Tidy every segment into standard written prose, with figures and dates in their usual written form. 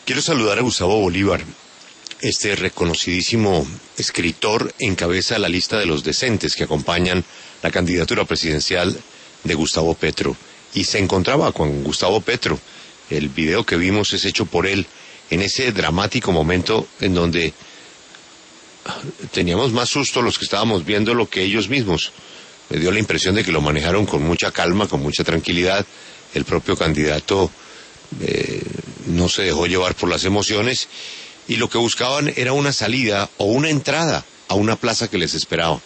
Quiero saludar a Gustavo Bolívar. Este reconocidísimo escritor encabeza la lista de los decentes que acompañan la candidatura presidencial de Gustavo Petro. Y se encontraba con Gustavo Petro. El video que vimos es hecho por él en ese dramático momento en donde teníamos más susto los que estábamos viéndolo que ellos mismos. Me dio la impresión de que lo manejaron con mucha calma, con mucha tranquilidad. El propio candidato no se dejó llevar por las emociones y lo que buscaban era una salida o una entrada a una plaza que les esperaba.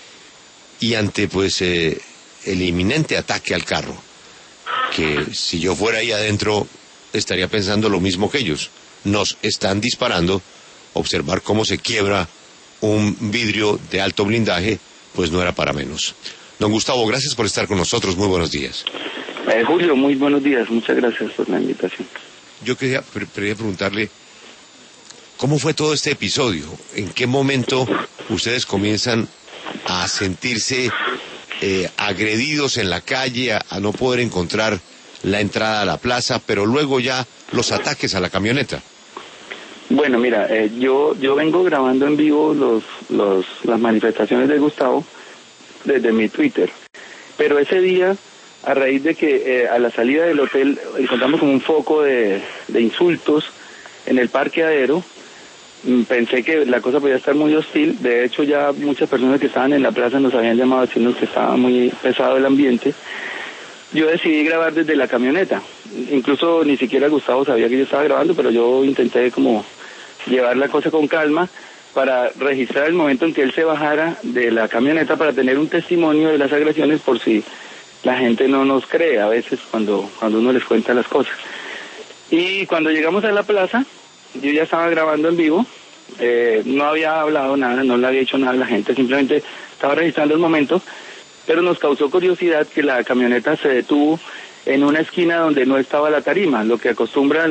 Y ante el inminente ataque al carro, que si yo fuera ahí adentro estaría pensando lo mismo que ellos. Nos están disparando, observar cómo se quiebra un vidrio de alto blindaje, pues no era para menos. Don Gustavo, gracias por estar con nosotros, muy buenos días. Julio, muy buenos días, muchas gracias por la invitación. Yo quería preguntarle, ¿cómo fue todo este episodio? ¿En qué momento ustedes comienzan a sentirse agredidos en la calle, a no poder encontrar la entrada a la plaza, pero luego ya los ataques a la camioneta? Bueno, mira, yo vengo grabando en vivo las manifestaciones de Gustavo desde mi Twitter, pero ese día, a raíz de que a la salida del hotel encontramos como un foco de insultos en el parqueadero, pensé que la cosa podía estar muy hostil. De hecho, ya muchas personas que estaban en la plaza nos habían llamado diciendo que estaba muy pesado el ambiente. Yo decidí grabar desde la camioneta. Incluso ni siquiera Gustavo sabía que yo estaba grabando, pero yo intenté como llevar la cosa con calma para registrar el momento en que él se bajara de la camioneta para tener un testimonio de las agresiones por si la gente no nos cree a veces cuando uno les cuenta las cosas. Y cuando llegamos a la plaza, yo ya estaba grabando en vivo, no había hablado nada, no le había dicho nada a la gente, simplemente estaba registrando el momento, pero nos causó curiosidad que la camioneta se detuvo en una esquina donde no estaba la tarima. Lo que acostumbra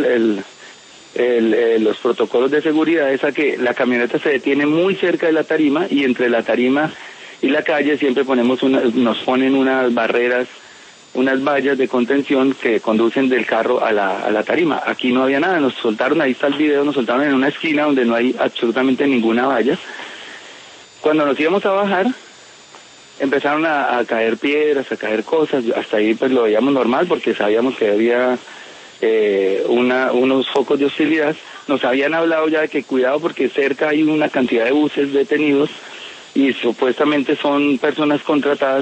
los protocolos de seguridad es a que la camioneta se detiene muy cerca de la tarima y entre la tarima y la calle siempre nos ponen unas barreras, unas vallas de contención que conducen del carro a la tarima. Aquí no había nada, nos soltaron, ahí está el video, nos soltaron en una esquina donde no hay absolutamente ninguna valla. Cuando nos íbamos a bajar, empezaron a caer piedras, a caer cosas. Hasta ahí pues lo veíamos normal porque sabíamos que había unos focos de hostilidad. Nos habían hablado ya de que cuidado porque cerca hay una cantidad de buses detenidos y supuestamente son personas contratadas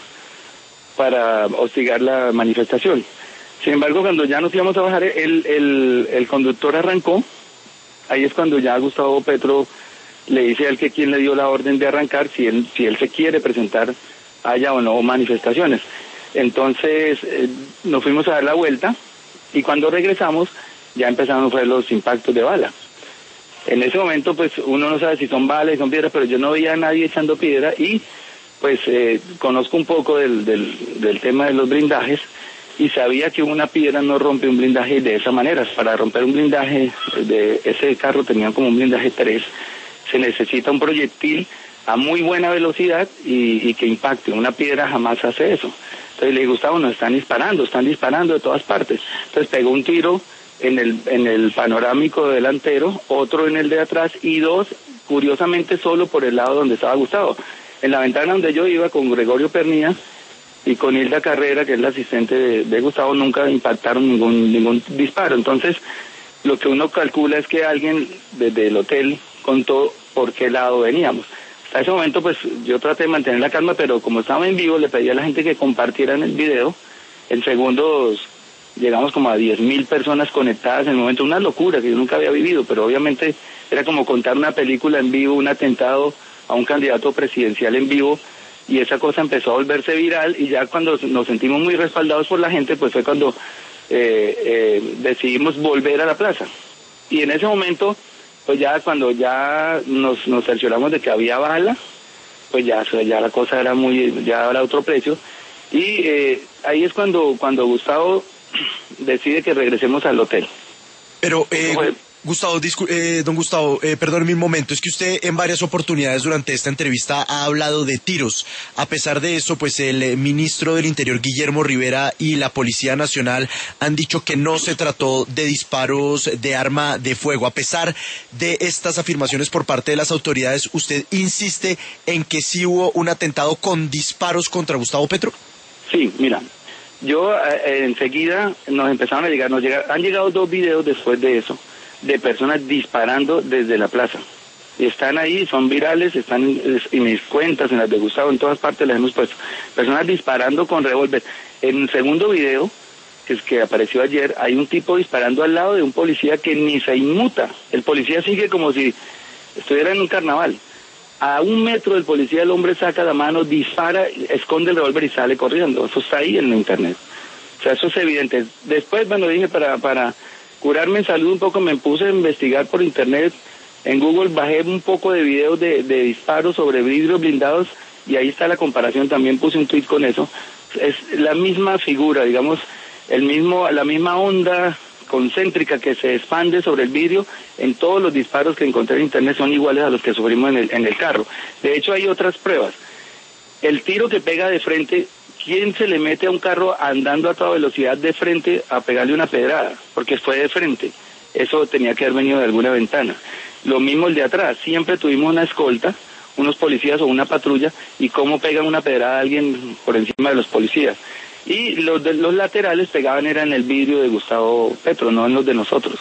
para hostigar la manifestación. Sin embargo, cuando ya nos íbamos a bajar, el conductor arrancó. Ahí es cuando ya Gustavo Petro le dice a él que quién le dio la orden de arrancar, si él se quiere presentar haya o no manifestaciones. Entonces nos fuimos a dar la vuelta y cuando regresamos ya empezaron a los impactos de bala. En ese momento pues uno no sabe si son balas, si son piedras, pero yo no veía a nadie echando piedra y pues conozco un poco del tema de los blindajes y sabía que una piedra no rompe un blindaje de esa manera. Para romper un blindaje de ese carro, tenía como un blindaje 3, se necesita un proyectil a muy buena velocidad y que impacte. Una piedra jamás hace eso. Entonces le dije, Gustavo, nos están disparando de todas partes. Entonces pegó un tiro en el panorámico delantero, otro en el de atrás y dos, curiosamente, solo por el lado donde estaba Gustavo. En la ventana donde yo iba con Gregorio Pernía y con Hilda Carrera, que es la asistente de Gustavo, nunca impactaron ningún disparo. Entonces, lo que uno calcula es que alguien desde el hotel contó por qué lado veníamos. Hasta ese momento, pues, yo traté de mantener la calma, pero como estaba en vivo, le pedí a la gente que compartieran el video. En segundos llegamos como a 10,000 personas conectadas en el momento, una locura que yo nunca había vivido, pero obviamente era como contar una película en vivo, un atentado a un candidato presidencial en vivo, y esa cosa empezó a volverse viral, y ya cuando nos sentimos muy respaldados por la gente, pues fue cuando decidimos volver a la plaza. Y en ese momento, pues ya cuando ya nos cercioramos de que había bala, pues ya la cosa ya era otro precio, y ahí es cuando Gustavo decide que regresemos al hotel. Pero, Gustavo, don Gustavo, perdóneme un momento, es que usted en varias oportunidades durante esta entrevista ha hablado de tiros. A pesar de eso, pues el ministro del Interior, Guillermo Rivera, y la Policía Nacional han dicho que no se trató de disparos de arma de fuego. A pesar de estas afirmaciones por parte de las autoridades, ¿usted insiste en que sí hubo un atentado con disparos contra Gustavo Petro? Sí, mira, yo enseguida nos empezaron a llegar, han llegado 2 videos después de eso, de personas disparando desde la plaza. Están ahí, son virales, están en mis cuentas, en las de Gustavo, en todas partes las hemos puesto. Personas disparando con revólver. En el segundo video, que apareció ayer, hay un tipo disparando al lado de un policía que ni se inmuta. El policía sigue como si estuviera en un carnaval. A 1 metro del policía, el hombre saca la mano, dispara, esconde el revólver y sale corriendo. Eso está ahí en la internet. O sea, eso es evidente. Después, bueno, dije para curarme en salud un poco, me puse a investigar por internet, en Google bajé un poco de videos de disparos sobre vidrios blindados y ahí está la comparación, también puse un tweet con eso. Es la misma figura, digamos, la misma onda concéntrica que se expande sobre el vidrio en todos los disparos que encontré en internet son iguales a los que sufrimos en el carro. De hecho, hay otras pruebas. El tiro que pega de frente, ¿quién se le mete a un carro andando a toda velocidad de frente a pegarle una pedrada? Porque fue de frente. Eso tenía que haber venido de alguna ventana. Lo mismo el de atrás. Siempre tuvimos una escolta, unos policías o una patrulla, y cómo pegan una pedrada a alguien por encima de los policías. Y los laterales pegaban era en el vidrio de Gustavo Petro, no en los de nosotros.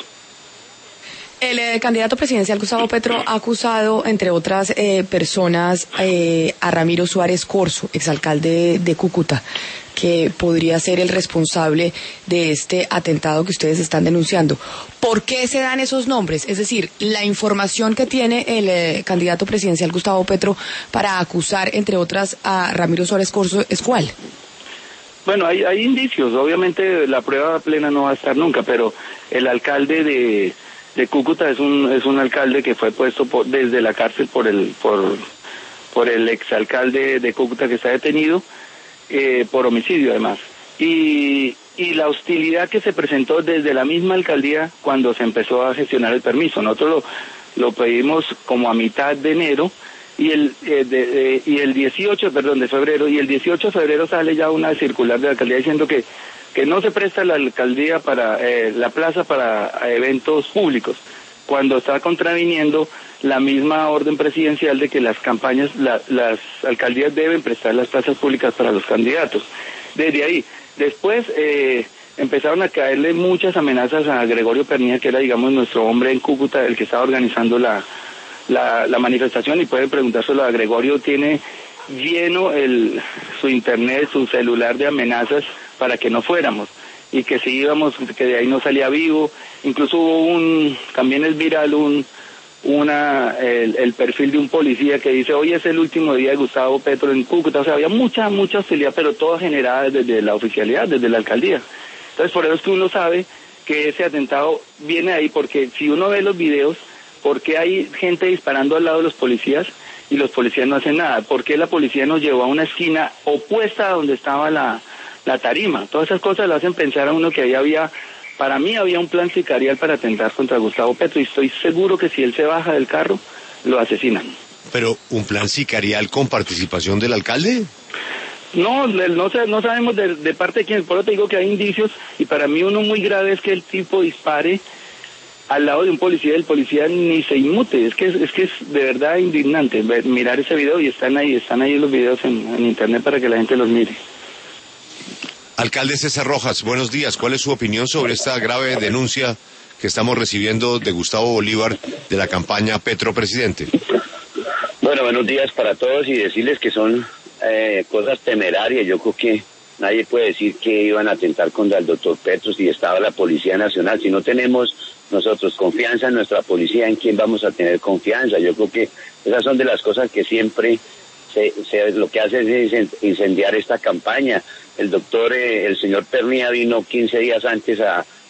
El candidato presidencial Gustavo Petro ha acusado, entre otras personas, a Ramiro Suárez Corzo, exalcalde de Cúcuta, que podría ser el responsable de este atentado que ustedes están denunciando. ¿Por qué se dan esos nombres? Es decir, la información que tiene el candidato presidencial Gustavo Petro para acusar, entre otras, a Ramiro Suárez Corzo, ¿es cuál? Bueno, hay indicios. Obviamente la prueba plena no va a estar nunca, pero el alcalde de Cúcuta es un alcalde que fue puesto desde la cárcel por el exalcalde de Cúcuta que está detenido por homicidio además. Y la hostilidad que se presentó desde la misma alcaldía cuando se empezó a gestionar el permiso. Nosotros lo pedimos como a mitad de enero y el 18 de febrero, y el 18 de febrero sale ya una circular de la alcaldía diciendo que no se presta la alcaldía para la plaza para eventos públicos, cuando está contraviniendo la misma orden presidencial de que las campañas, las alcaldías deben prestar las plazas públicas para los candidatos. Desde ahí, después empezaron a caerle muchas amenazas a Gregorio Pernía, que era, digamos, nuestro hombre en Cúcuta, el que estaba organizando la manifestación, y pueden preguntárselo a Gregorio. Tiene lleno su internet, su celular de amenazas para que no fuéramos, y que si íbamos, que de ahí no salía vivo. Incluso hubo también es viral el perfil de un policía que dice: hoy es el último día de Gustavo Petro en Cúcuta. O sea, había mucha hostilidad, pero toda generada desde la oficialidad, desde la alcaldía. Entonces, por eso es que uno sabe que ese atentado viene ahí, porque si uno ve los videos, ¿por qué hay gente disparando al lado de los policías y los policías no hacen nada? ¿Por qué la policía nos llevó a una esquina opuesta a donde estaba la tarima? Todas esas cosas lo hacen pensar a uno que ahí para mí había un plan sicarial para atentar contra Gustavo Petro, y estoy seguro que si él se baja del carro, lo asesinan. ¿Pero un plan sicarial con participación del alcalde? No sabemos de parte de quién. Por eso te digo que hay indicios, y para mí uno muy grave es que el tipo dispare al lado de un policía, el policía ni se inmute. Es que es de verdad indignante mirar ese video, y están ahí los videos en internet para que la gente los mire. Alcalde César Rojas, buenos días. ¿Cuál es su opinión sobre esta grave denuncia que estamos recibiendo de Gustavo Bolívar de la campaña Petro Presidente? Bueno, buenos días para todos, y decirles que son cosas temerarias. Yo creo que nadie puede decir que iban a atentar contra el doctor Petro si estaba la Policía Nacional. Si no tenemos nosotros confianza en nuestra policía, ¿en quién vamos a tener confianza? Yo creo que esas son de las cosas que siempre lo que hace es incendiar esta campaña. El señor Pernía vino 15 días antes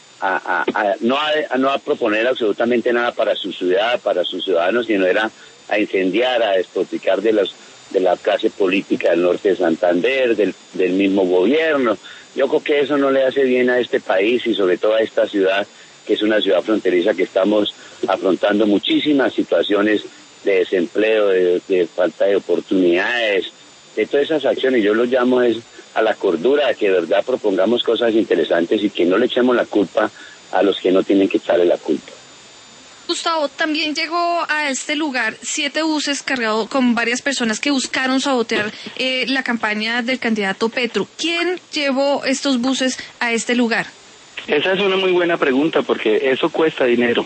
no a proponer absolutamente nada para su ciudad, para sus ciudadanos, sino era a incendiar, a despotricar de la clase política del norte de Santander, del mismo gobierno. Yo creo que eso no le hace bien a este país, y sobre todo a esta ciudad, que es una ciudad fronteriza que estamos afrontando muchísimas situaciones de desempleo, de falta de oportunidades, de todas esas acciones. Yo lo llamo es a la cordura, a que de verdad propongamos cosas interesantes y que no le echemos la culpa a los que no tienen que echarle la culpa. Gustavo, también llegó a este lugar 7 buses cargados con varias personas que buscaron sabotear la campaña del candidato Petro. ¿Quién llevó estos buses a este lugar? Esa es una muy buena pregunta porque eso cuesta dinero.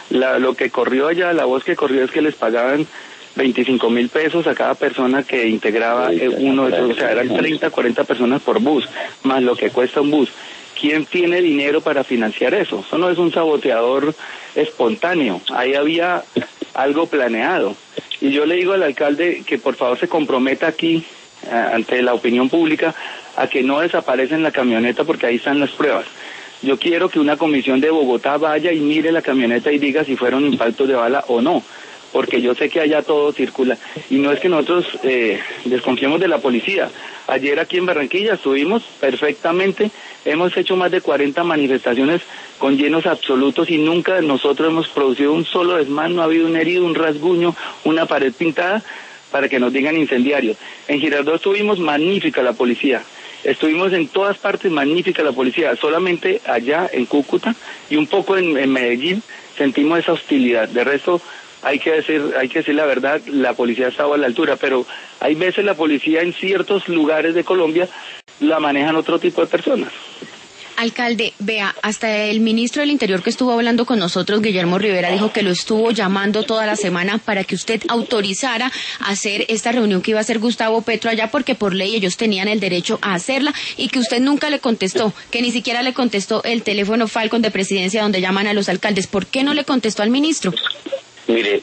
Lo que corrió allá, la voz que corrió es que les pagaban 25,000 pesos a cada persona que integraba uno de esos, o sea, eran 30, 40 personas por bus, más lo que cuesta un bus. ¿Quién tiene dinero para financiar eso? Eso no es un saboteador espontáneo, ahí había algo planeado. Y yo le digo al alcalde que por favor se comprometa aquí, ante la opinión pública, a que no desaparezca la camioneta porque ahí están las pruebas. Yo quiero que una comisión de Bogotá vaya y mire la camioneta y diga si fueron impactos de bala o no, porque yo sé que allá todo circula. Y no es que nosotros desconfiemos de la policía. Ayer aquí en Barranquilla estuvimos perfectamente, hemos hecho más de 40 manifestaciones con llenos absolutos y nunca nosotros hemos producido un solo desmán, no ha habido un herido, un rasguño, una pared pintada para que nos digan incendiarios. En Girardot estuvimos magnífica la policía. Estuvimos en todas partes, magnífica la policía, solamente allá en Cúcuta y un poco en Medellín sentimos esa hostilidad. De resto, hay que decir la verdad, la policía estaba a la altura, pero hay veces la policía en ciertos lugares de Colombia la manejan otro tipo de personas. Alcalde, vea, hasta el ministro del Interior que estuvo hablando con nosotros, Guillermo Rivera, dijo que lo estuvo llamando toda la semana para que usted autorizara hacer esta reunión que iba a hacer Gustavo Petro allá, porque por ley ellos tenían el derecho a hacerla, y que usted nunca le contestó, que ni siquiera le contestó el teléfono Falcon de presidencia donde llaman a los alcaldes. ¿Por qué no le contestó al ministro? Mire,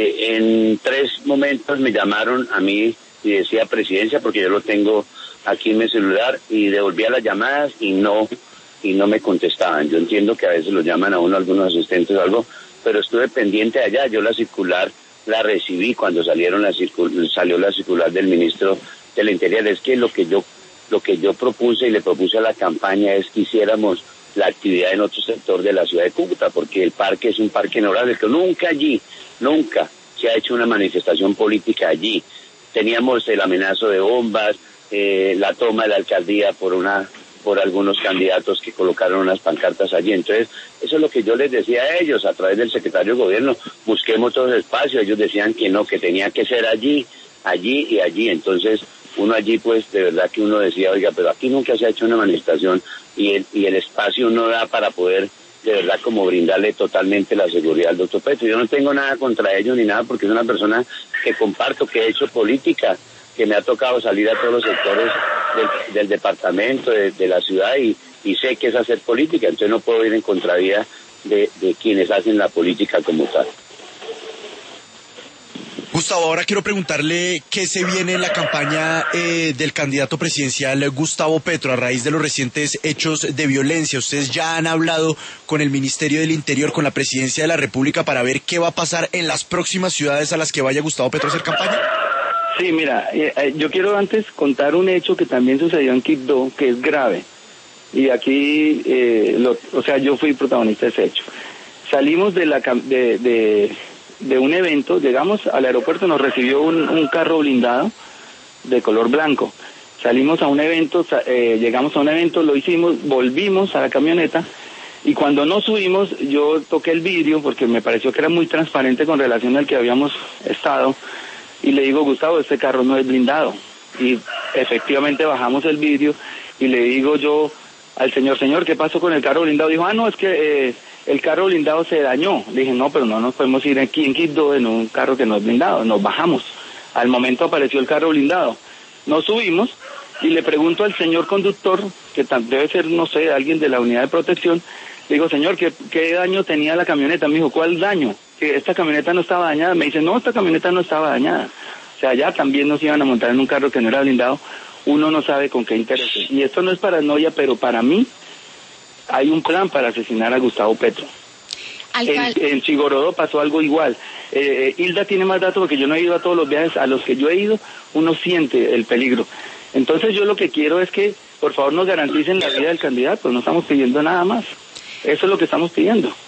en 3 momentos me llamaron a mí y decía presidencia, porque yo lo tengo aquí en mi celular, y devolvía las llamadas y no me contestaban. Yo entiendo que a veces lo llaman a uno algunos asistentes o algo, pero estuve pendiente allá. Yo la circular la recibí cuando salió la circular del ministro del Interior. Es que lo que yo propuse y le propuse a la campaña es que hiciéramos la actividad en otro sector de la ciudad de Cúcuta, porque el parque es un parque inolvidable, que nunca se ha hecho una manifestación política allí. Teníamos el amenazo de bombas, la toma de la alcaldía por algunos candidatos que colocaron unas pancartas allí. Entonces, eso es lo que yo les decía a ellos, a través del secretario de gobierno, busquemos otros espacios. Ellos decían que no, que tenía que ser allí y allí. Entonces, uno allí, pues, de verdad que uno decía, oiga, pero aquí nunca se ha hecho una manifestación y el espacio no da para poder, de verdad, como brindarle totalmente la seguridad al doctor Petro. Yo no tengo nada contra ellos ni nada, porque es una persona que comparto, que he hecho política, que me ha tocado salir a todos los sectores del departamento, de la ciudad, y sé que es hacer política. Entonces no puedo ir en contravía de quienes hacen la política como tal. Gustavo, ahora quiero preguntarle qué se viene en la campaña del candidato presidencial Gustavo Petro a raíz de los recientes hechos de violencia. Ustedes ya han hablado con el Ministerio del Interior, con la Presidencia de la República, para ver qué va a pasar en las próximas ciudades a las que vaya Gustavo Petro a hacer campaña. Sí, mira, yo quiero antes contar un hecho que también sucedió en Quibdó, que es grave. Y aquí, yo fui protagonista de ese hecho. Salimos de un evento, llegamos al aeropuerto, nos recibió un carro blindado de color blanco. Salimos a un evento, llegamos a un evento, lo hicimos, volvimos a la camioneta, y cuando nos subimos yo toqué el vidrio porque me pareció que era muy transparente con relación al que habíamos estado, y le digo, Gustavo, este carro no es blindado. Y efectivamente bajamos el vidrio y le digo yo al señor, ¿qué pasó con el carro blindado? Dijo, no, es que el carro blindado se dañó. Le dije, no, pero no nos podemos ir aquí en Quibdó en un carro que no es blindado. Nos bajamos. Al momento apareció el carro blindado. Nos subimos y le pregunto al señor conductor, que debe ser, no sé, alguien de la unidad de protección, le digo, señor, ¿qué daño tenía la camioneta? Me dijo, ¿cuál daño? Que esta camioneta no estaba dañada. Me dice, no, esta camioneta no estaba dañada. O sea, ya también nos iban a montar en un carro que no era blindado. Uno no sabe con qué interés. Y esto no es paranoia, pero para mí hay un plan para asesinar a Gustavo Petro. En Chigorodó pasó algo igual. Hilda tiene más datos porque yo no he ido a todos los viajes a los que yo he ido, uno siente el peligro. Entonces yo lo que quiero es que por favor nos garanticen la vida del candidato, no estamos pidiendo nada más. Eso es lo que estamos pidiendo.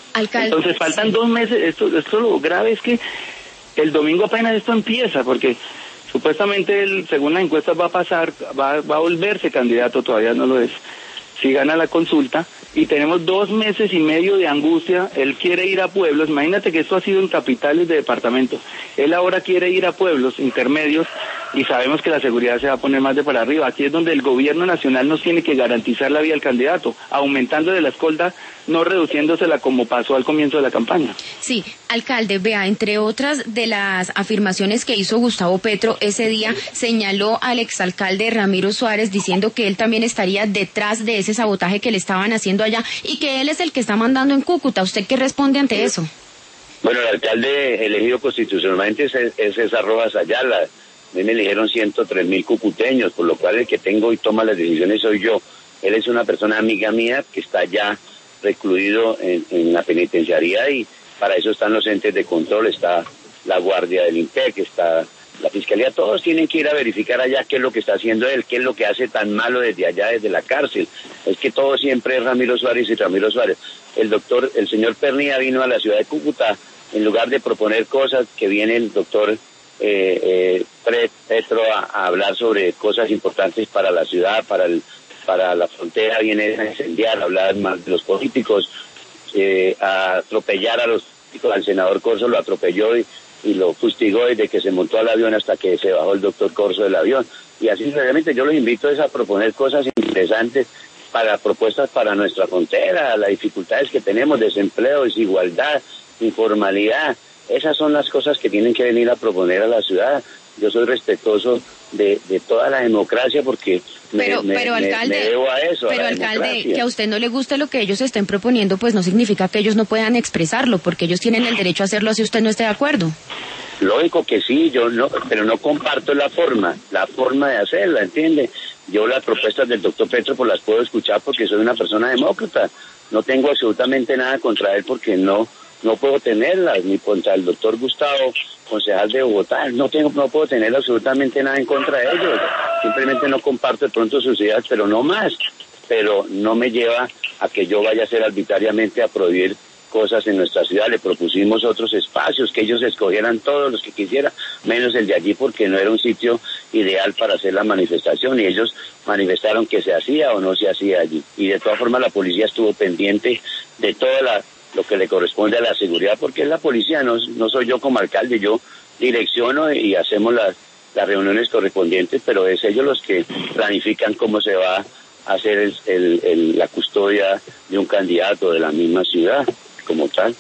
Alcalde. Entonces faltan 2 meses. Esto lo grave es que el domingo apenas esto empieza, porque supuestamente él, según las encuestas, va a volverse candidato, todavía no lo es, si gana la consulta, y tenemos 2 meses y medio de angustia. Él quiere ir a pueblos, imagínate que esto ha sido en capitales de departamentos, él ahora quiere ir a pueblos intermedios, y sabemos que la seguridad se va a poner más de para arriba. Aquí es donde el gobierno nacional nos tiene que garantizar la vía al candidato, aumentándole la escolta, no reduciéndosela como pasó al comienzo de la campaña. Sí, alcalde, vea, entre otras de las afirmaciones que hizo Gustavo Petro ese día, señaló al exalcalde Ramiro Suárez diciendo que él también estaría detrás de ese sabotaje que le estaban haciendo allá y que él es el que está mandando en Cúcuta. ¿Usted qué responde ante eso? Bueno, el alcalde elegido constitucionalmente es César Rojas Ayala. A mí me eligieron 103.000 cucuteños, por lo cual el que tengo y toma las decisiones soy yo. Él es una persona amiga mía que está ya recluido en la penitenciaría, y para eso están los entes de control, está la guardia del INPEC, está la fiscalía. Todos tienen que ir a verificar allá qué es lo que está haciendo él, qué es lo que hace tan malo desde allá, desde la cárcel. Es que todo siempre es Ramiro Suárez y Ramiro Suárez. El señor Pernía vino a la ciudad de Cúcuta, en lugar de proponer cosas, que viene el doctor Petro a hablar sobre cosas importantes para la ciudad, para la frontera, viene a incendiar, a hablar más de los políticos, a atropellar a los políticos. Al senador Corso lo atropelló y lo fustigó desde que se montó al avión hasta que se bajó el doctor Corso del avión. Y así realmente yo los invito a proponer cosas interesantes, para propuestas para nuestra frontera, las dificultades que tenemos, desempleo, desigualdad, informalidad. Esas son las cosas que tienen que venir a proponer a la ciudad. Yo soy respetuoso de toda la democracia, porque alcalde, me debo a eso. Pero alcalde, que a usted no le guste lo que ellos estén proponiendo, pues no significa que ellos no puedan expresarlo, porque ellos tienen el derecho a hacerlo si usted no esté de acuerdo. Lógico que sí, pero no comparto la forma de hacerla, ¿entiende? Yo las propuestas del doctor Petro pues las puedo escuchar porque soy una persona demócrata. No tengo absolutamente nada contra él, porque no puedo tenerlas, ni contra el doctor Gustavo, concejal de Bogotá. No puedo tener absolutamente nada en contra de ellos. Simplemente no comparto de pronto sus ideas, pero no más. Pero no me lleva a que yo vaya a ser arbitrariamente a prohibir cosas en nuestra ciudad. Le propusimos otros espacios, que ellos escogieran todos los que quisieran, menos el de allí, porque no era un sitio ideal para hacer la manifestación, y ellos manifestaron que se hacía o no se hacía allí. Y de todas formas la policía estuvo pendiente de toda lo que le corresponde a la seguridad, porque es la policía, no soy yo como alcalde. Yo direcciono y hacemos las reuniones correspondientes, pero es ellos los que planifican cómo se va a hacer la custodia de un candidato de la misma ciudad como tal.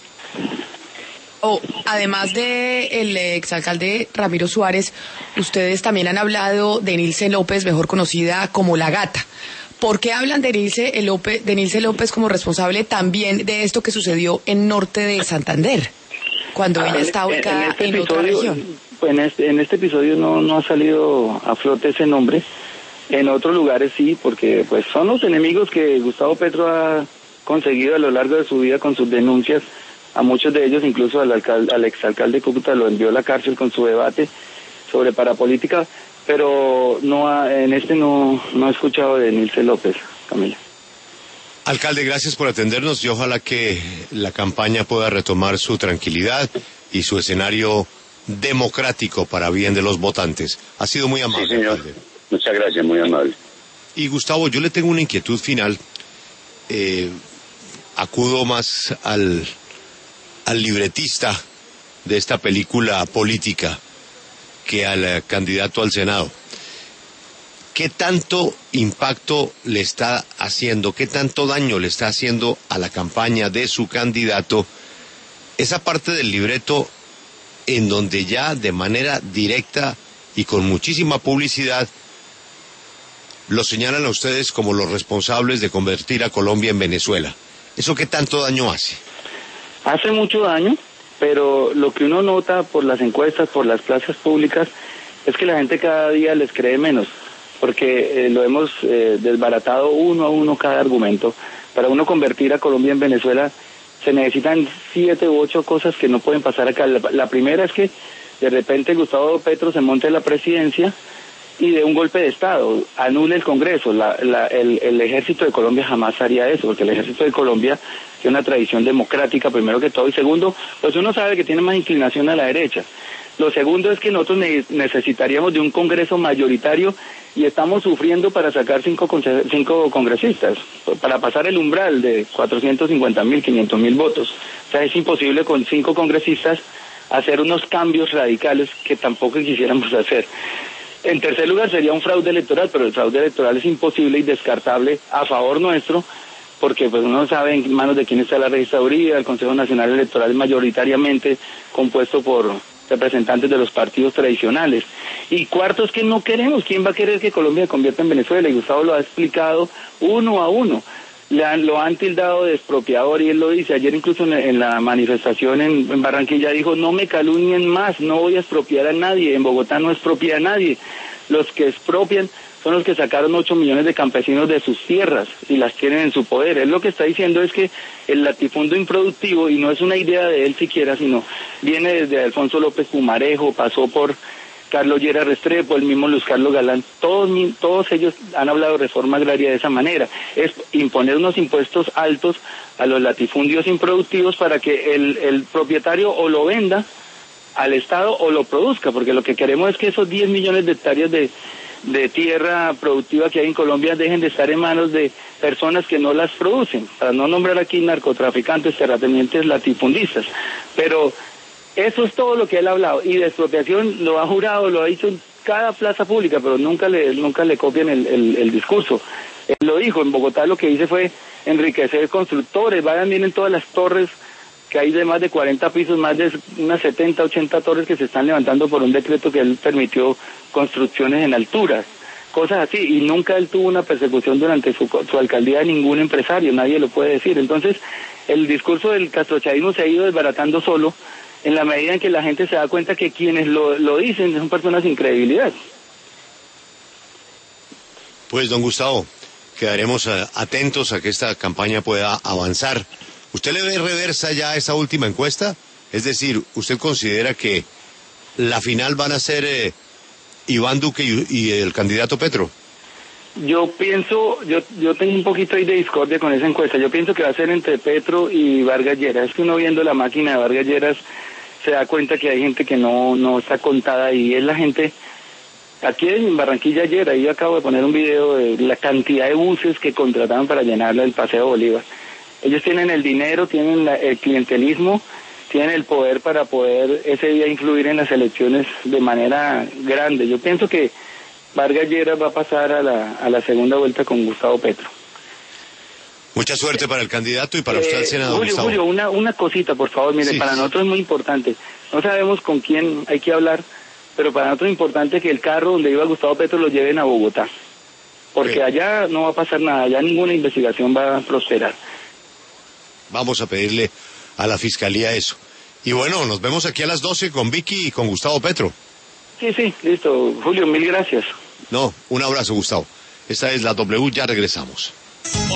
Además de el exalcalde Ramiro Suárez, ustedes también han hablado de Nilce López, mejor conocida como La Gata. ¿Por qué hablan de Nilce López como responsable también de esto que sucedió en norte de Santander, cuando ella está ubicada en otra región? Pues en este episodio no ha salido a flote ese nombre. En otros lugares sí, porque pues son los enemigos que Gustavo Petro ha conseguido a lo largo de su vida con sus denuncias. A muchos de ellos, incluso al exalcalde de Cúcuta, lo envió a la cárcel con su debate sobre parapolítica, pero no he escuchado de Nilce López, Camila. Alcalde, gracias por atendernos, y ojalá que la campaña pueda retomar su tranquilidad y su escenario democrático para bien de los votantes. Ha sido muy amable, sí, señor. Alcalde. Muchas gracias, muy amable. Y Gustavo, yo le tengo una inquietud final. Acudo más al libretista de esta película política que al candidato al Senado. ¿Qué tanto impacto le está haciendo, qué tanto daño le está haciendo a la campaña de su candidato esa parte del libreto en donde ya de manera directa y con muchísima publicidad lo señalan a ustedes como los responsables de convertir a Colombia en Venezuela? ¿Eso qué tanto daño hace? Hace mucho daño, pero lo que uno nota por las encuestas, por las plazas públicas, es que la gente cada día les cree menos, porque lo hemos desbaratado uno a uno cada argumento. Para uno convertir a Colombia en Venezuela se necesitan 7 u 8 cosas que no pueden pasar acá. La primera es que de repente Gustavo Petro se monte en la presidencia y de un golpe de Estado, anule el Congreso. El ejército de Colombia jamás haría eso, porque el ejército de Colombia tiene una tradición democrática, primero que todo, y segundo, pues uno sabe que tiene más inclinación a la derecha. Lo segundo es que nosotros necesitaríamos de un Congreso mayoritario y estamos sufriendo para sacar cinco congresistas, para pasar el umbral de 450.000, 500.000 votos. O sea, es imposible con 5 congresistas hacer unos cambios radicales que tampoco quisiéramos hacer. En tercer lugar sería un fraude electoral, pero el fraude electoral es imposible y descartable a favor nuestro, porque pues uno sabe en manos de quién está la registraduría. El Consejo Nacional Electoral es mayoritariamente compuesto por representantes de los partidos tradicionales. Y cuarto es que no queremos. ¿Quién va a querer que Colombia se convierta en Venezuela? Y Gustavo lo ha explicado uno a uno. Lo han tildado de expropiador, y él lo dice. Ayer incluso en la manifestación en Barranquilla dijo: no me calumnien más, no voy a expropiar a nadie. En Bogotá no expropia a nadie. Los que expropian son los que sacaron 8 millones de campesinos de sus tierras y las tienen en su poder. Él lo que está diciendo es que el latifundio improductivo, y no es una idea de él siquiera, sino viene desde Alfonso López Pumarejo, pasó por Carlos Lleras Restrepo, el mismo Luis Carlos Galán, todos ellos han hablado de reforma agraria de esa manera, es imponer unos impuestos altos a los latifundios improductivos para que el propietario o lo venda al Estado o lo produzca, porque lo que queremos es que esos 10 millones de hectáreas de tierra productiva que hay en Colombia dejen de estar en manos de personas que no las producen, para no nombrar aquí narcotraficantes, terratenientes, latifundistas, pero eso es todo lo que él ha hablado. Y de expropiación lo ha jurado, lo ha dicho en cada plaza pública, pero nunca le copian el discurso. Él lo dijo. En Bogotá lo que hice fue enriquecer constructores. Vayan, miren todas las torres que hay de más de 40 pisos, más de unas 70, 80 torres que se están levantando por un decreto que él permitió construcciones en alturas, cosas así, y nunca él tuvo una persecución durante su alcaldía de ningún empresario, nadie lo puede decir. Entonces, el discurso del castrochavismo se ha ido desbaratando solo, en la medida en que la gente se da cuenta que quienes lo dicen son personas sin credibilidad. Pues, don Gustavo, quedaremos atentos a que esta campaña pueda avanzar. ¿Usted le ve reversa ya a esa última encuesta? Es decir, ¿usted considera que la final van a ser Iván Duque y el candidato Petro? Yo pienso, yo tengo un poquito ahí de discordia con esa encuesta. Yo pienso que va a ser entre Petro y Vargas Lleras. Es que uno viendo la máquina de Vargas Lleras se da cuenta que hay gente que no está contada, y es la gente. Aquí en Barranquilla ayer, ahí acabo de poner un video de la cantidad de buses que contrataron para llenarla el Paseo Bolívar. Ellos tienen el dinero, tienen el clientelismo, tienen el poder para poder ese día influir en las elecciones de manera grande. Yo pienso que Vargas Lleras va a pasar a la segunda vuelta con Gustavo Petro. Mucha suerte para el candidato y para usted al Senado, Gustavo. Julio, una cosita, por favor. Mire, sí, para nosotros es muy importante. No sabemos con quién hay que hablar, pero para nosotros es importante que el carro donde iba Gustavo Petro lo lleven a Bogotá. Porque allá no va a pasar nada, allá ninguna investigación va a prosperar. Vamos a pedirle a la Fiscalía eso. Y bueno, nos vemos aquí a las 12 con Vicky y con Gustavo Petro. Sí, listo. Julio, mil gracias. No, un abrazo, Gustavo. Esta es la W, ya regresamos.